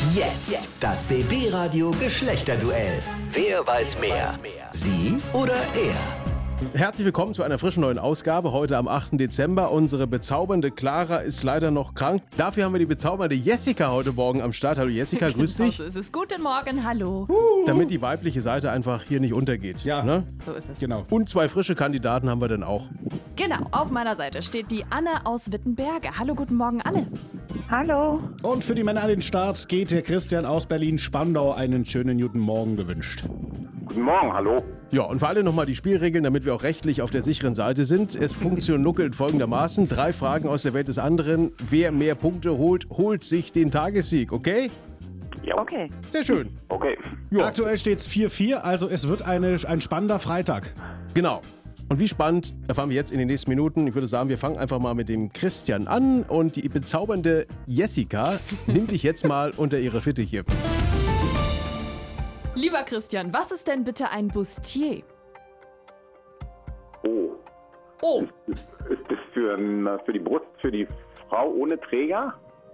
Jetzt das BB Radio Geschlechterduell. Wer weiß mehr? Sie oder er? Herzlich willkommen zu einer frischen neuen Ausgabe. Heute am 8. Dezember. Unsere bezaubernde Clara ist leider noch krank. Dafür haben wir die bezaubernde Jessica heute Morgen am Start. Hallo Jessica, grüß dich. So ist es. Guten Morgen, hallo. Damit die weibliche Seite einfach hier nicht untergeht. Ja, ne? So ist es. Genau. Und zwei frische Kandidaten haben wir dann auch. Genau, auf meiner Seite steht die Anne aus Wittenberge. Hallo, guten Morgen, Anne. Hallo. Und für die Männer an den Start geht der Christian aus Berlin-Spandau einen schönen guten Morgen gewünscht. Guten Morgen, hallo. Ja, und für alle nochmal die Spielregeln, damit wir auch rechtlich auf der sicheren Seite sind. Es funktioniert folgendermaßen. 3 Fragen aus der Welt des anderen. Wer mehr Punkte holt, holt sich den Tagessieg, okay? Ja, Okay. Sehr schön. okay. Ja, Aktuell steht es 4-4, also es wird ein spannender Freitag. genau. Und wie spannend, erfahren wir jetzt in den nächsten Minuten. Ich würde sagen, wir fangen einfach mal mit dem Christian an. Und die bezaubernde Jessica nimmt dich jetzt mal unter ihre Fittiche. Lieber Christian, was ist denn bitte ein Bustier? Oh, Oh, ist das für die Brust, für die Frau ohne Träger?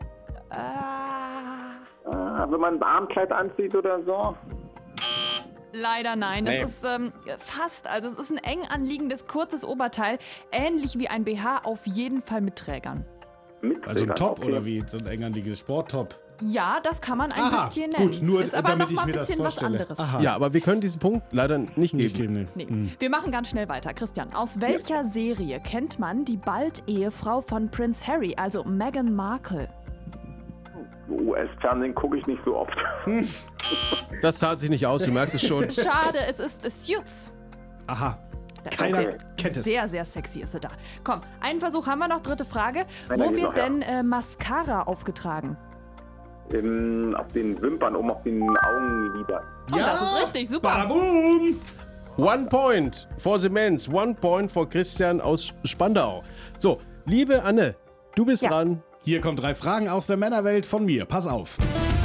Wenn man ein Armkleid anzieht oder so? leider nein. Das ist fast, also es ist ein eng anliegendes, kurzes Oberteil, ähnlich wie ein BH, auf jeden Fall mit Trägern. Mit Also ein Trägern, Top okay. oder wie? So ein engantiges Sporttop. Ja, das kann man ein Aha, Bustier nennen. gut, nur ist aber damit noch ich mal ein mir das bisschen was vorstelle. anderes. Aha. Ja, aber wir können diesen Punkt leider nicht Nicht geben. geben, ne? Nee. Wir machen ganz schnell weiter. Christian, aus welcher Serie kennt man die bald Ehefrau von Prince Harry, also Meghan Markle? US-Fernsehen gucke ich nicht so oft. Das zahlt sich nicht aus, du merkst es schon. Schade, es ist Suits. Aha. Das Keiner ist kennt es. sehr, sehr sexy ist sie da. Komm, einen Versuch haben wir noch. Dritte Frage. Einer Wo geht wird noch, ja. denn Mascara aufgetragen? Auf den Wimpern, auf den Augenlidern. Oh, das ist richtig, super. Badaboom! 1 point for the men's, 1 point for Christian aus Spandau. So, liebe Anne, du bist dran. Hier kommen 3 Fragen aus der Männerwelt von mir. Pass auf.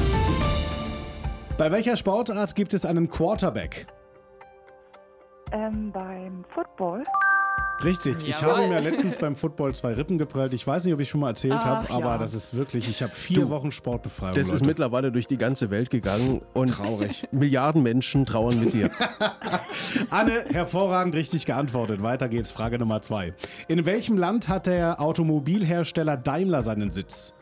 Bei welcher Sportart gibt es einen Quarterback? Beim Football. Richtig, ich Jawohl. habe mir letztens beim Football 2 Rippen geprellt. Ich weiß nicht, ob ich schon mal erzählt habe, Ach, aber ja. das ist wirklich, ich habe 4 Wochen Sportbefreiung. Das ist Leute. mittlerweile durch die ganze Welt gegangen und Traurig. Milliarden Menschen trauern mit dir. Anne, hervorragend richtig geantwortet. Weiter geht's, Frage Nummer 2. In welchem Land hat der Automobilhersteller Daimler seinen Sitz?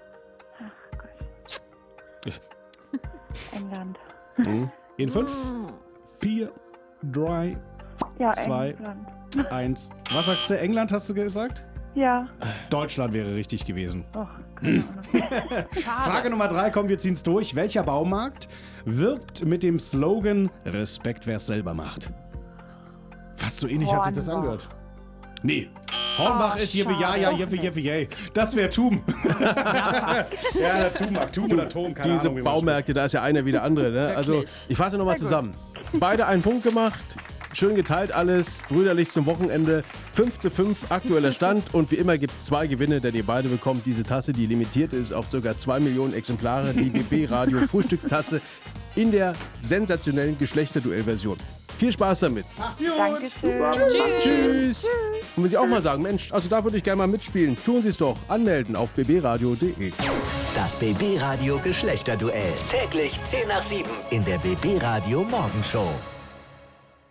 England. In 5, 4, 3, Ja, 2, England. 1. Was sagst du? England hast du gesagt? Ja. Deutschland wäre richtig gewesen. Och, keine Ahnung. Frage Nummer 3, komm, wir ziehen's durch. Welcher Baumarkt wirbt mit dem Slogan Respekt, wer's selber macht? Fast so ähnlich hat sich das Hornbach. angehört. Nee. Hornbach ist Jeppe, ja, schade. Jeppe, Jeppe, yay. Das wäre Tum. Ja, fast. Ja, der Tum-Markt. Tum oder Tom, keine Diese Ahnung, wie man Baumärkte, da ist ja einer wie der andere. Ne? Also, Wirklich. ich fasse nochmal zusammen. Beide einen Punkt gemacht. Schön geteilt alles, brüderlich zum Wochenende. 5:5 aktueller Stand und wie immer gibt es 2 Gewinne, denn ihr beide bekommt diese Tasse, die limitiert ist auf ca. 2 Millionen Exemplare, die BB Radio Frühstückstasse in der sensationellen Geschlechterduell-Version. Viel Spaß damit. Dankeschön. Tschüss. Und wenn Sie auch mal sagen, Mensch, also da würde ich gerne mal mitspielen, tun Sie es doch. Anmelden auf bbradio.de. Das BB Radio Geschlechterduell. Täglich 10 nach 7 in der BB Radio Morgenshow.